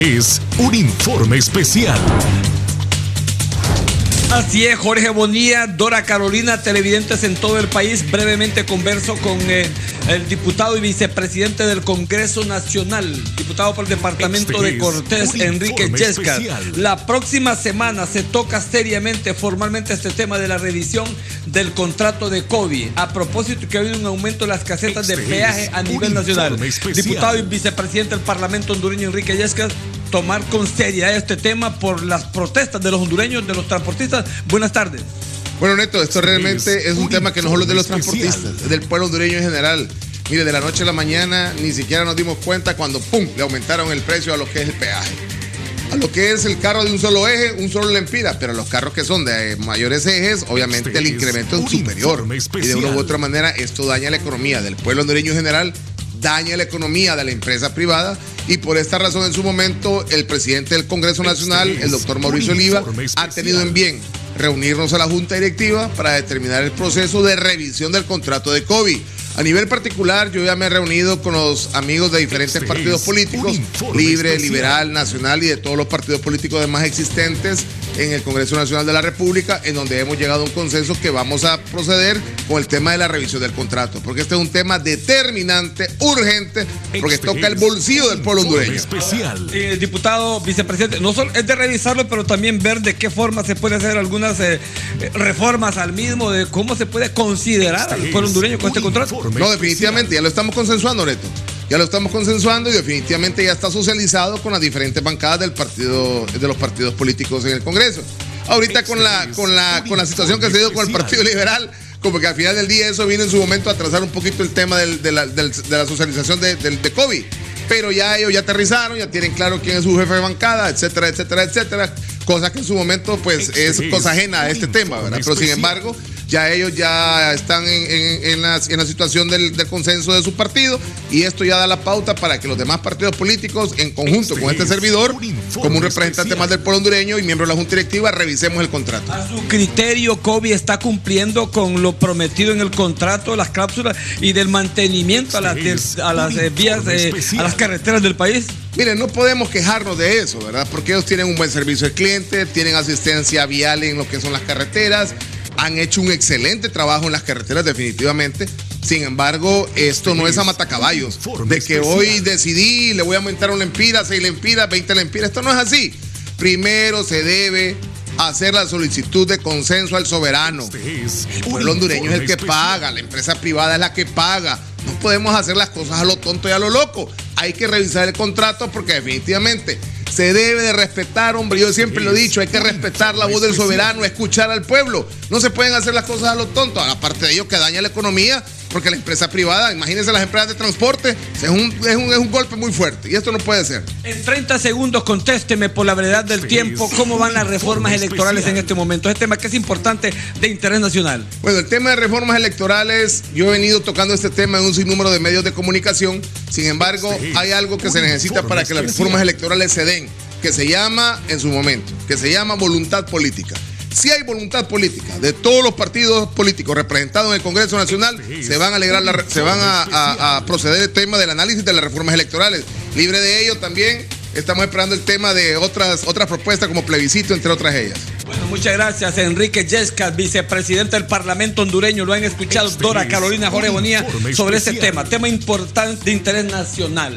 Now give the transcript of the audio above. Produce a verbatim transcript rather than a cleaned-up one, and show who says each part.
Speaker 1: Es un informe especial.
Speaker 2: Así es, Jorge Bonilla, Dora Carolina, televidentes en todo el país. Brevemente converso con eh, el diputado y vicepresidente del Congreso Nacional, diputado por el departamento
Speaker 1: Este
Speaker 2: de Cortés, Enrique Yescas. La próxima semana se toca seriamente, formalmente, este tema de la revisión del contrato de COVID. A propósito que ha habido un aumento de las casetas este de peaje a nivel nacional. Diputado y vicepresidente del Parlamento hondureño, Enrique Yescas, tomar con seriedad este tema por las protestas de los hondureños, de los transportistas. Buenas tardes.
Speaker 3: Bueno, Neto, esto realmente es un tema que no solo es de los transportistas, es del pueblo hondureño en general. Mire, de la noche a la mañana ni siquiera nos dimos cuenta cuando ¡pum!, le aumentaron el precio a lo que es el peaje. A lo que es el carro de un solo eje, un solo lempira, pero los carros que son de mayores ejes, obviamente el incremento es superior. Y de una u otra manera esto daña la economía del pueblo hondureño en general, daña la economía de la empresa privada, y por esta razón en su momento el presidente del Congreso Nacional, el doctor Mauricio Oliva, ha tenido en bien reunirnos a la Junta Directiva para determinar el proceso de revisión del contrato de COVID. A nivel particular, yo ya me he reunido con los amigos de diferentes partidos políticos, Libre, Liberal, Nacional y de todos los partidos políticos demás existentes en el Congreso Nacional de la República, en donde hemos llegado a un consenso que vamos a proceder con el tema de la revisión del contrato, porque este es un tema determinante, urgente, porque toca el bolsillo del pueblo hondureño.
Speaker 2: Eh, diputado, vicepresidente, no solo es de revisarlo, pero también ver de qué forma se puede hacer algunas eh, reformas al mismo, de cómo se puede considerar al pueblo hondureño con este contrato.
Speaker 3: No, definitivamente, ya lo estamos consensuando, Neto. Ya lo estamos consensuando y definitivamente ya está socializado con las diferentes bancadas del partido, de los partidos políticos en el Congreso. Ahorita con la, con la, con la situación que se dio con el Partido Liberal, como que al final del día eso vino en su momento a atrasar un poquito el tema del, de, la, del, de la socialización de, del, de COVID. Pero ya ellos ya aterrizaron, ya tienen claro quién es su jefe de bancada, etcétera, etcétera, etcétera. Cosa que en su momento pues es cosa ajena a este tema, ¿verdad? Pero sin embargo, ya ellos ya están en, en, en, la, en la situación del, del consenso de su partido, y esto ya da la pauta para que los demás partidos políticos, en conjunto con este servidor, como un representante más del pueblo hondureño y miembro de la Junta Directiva, revisemos el contrato.
Speaker 2: A su criterio, COVID está cumpliendo con lo prometido en el contrato, las cláusulas y del mantenimiento a las, a las eh, vías, eh, a las carreteras del país.
Speaker 3: Miren, no podemos quejarnos de eso, ¿verdad? Porque ellos tienen un buen servicio al cliente, tienen asistencia vial en lo que son las carreteras, han hecho un excelente trabajo en las carreteras definitivamente. Sin embargo, esto no es a matacaballos, de que hoy decidí, le voy a aumentar un lempira, seis lempiras, veinte lempiras. Esto no es así. Primero se debe hacer la solicitud de consenso al soberano. El pueblo hondureño es el que paga, la empresa privada es la que paga. No podemos hacer las cosas a lo tonto y a lo loco. Hay que revisar el contrato porque definitivamente se debe de respetar, hombre. Yo siempre lo he dicho, hay que respetar la voz del soberano, escuchar al pueblo. No se pueden hacer las cosas a lo tonto. Aparte de ello, que daña la economía, porque la empresa privada, imagínense las empresas de transporte, es un, es un, es un golpe muy fuerte y esto no puede ser.
Speaker 2: En treinta segundos, contésteme por la brevedad del tiempo, ¿cómo van las reformas electorales en este momento? Este tema que es importante de interés nacional.
Speaker 3: Bueno, el tema de reformas electorales, yo he venido tocando este tema en un sinnúmero de medios de comunicación. Sin embargo, hay algo que se necesita para que las reformas electorales se den, que se llama, en su momento, que se llama voluntad política. Si hay voluntad política de todos los partidos políticos representados en el Congreso Nacional, se van a alegrar la, se van a, a, a proceder el tema del análisis de las reformas electorales. Libre de ello también estamos esperando el tema de otras, otras propuestas como plebiscito, entre otras ellas.
Speaker 2: Bueno, muchas gracias, Enrique Yescas, vicepresidente del Parlamento hondureño. Lo han escuchado Dora Carolina, Jorge Bonilla, sobre ese tema, tema importante de interés nacional.